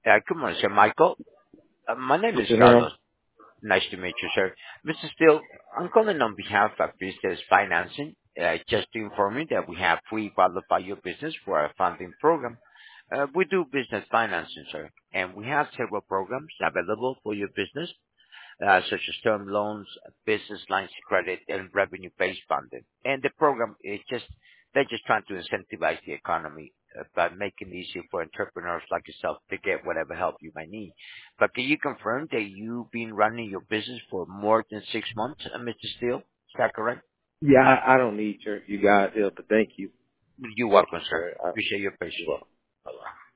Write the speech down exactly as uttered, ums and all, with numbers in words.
Uh, good morning, sir. Michael. Uh, my name This is is him. Carlos. Nice to meet you, sir. Mister Steele, I'm calling on behalf of Business Financing. Uh, just to inform you that we have pre-qualified your business for our funding program. Uh, we do business financing, sir, and we have several programs available for your business, uh, such as term loans, business lines of credit, and revenue-based funding. And the program is just, they're just trying to incentivize the economy uh, by making it easier for entrepreneurs like yourself to get whatever help you might need. But can you confirm that you've been running your business for more than six months, uh, Mister Steele? Is that correct? Yeah, I, I don't need your you guys help, but thank you. You're Thank welcome, you, sir. sir. I, Appreciate your patience. you're welcome. Bye-bye.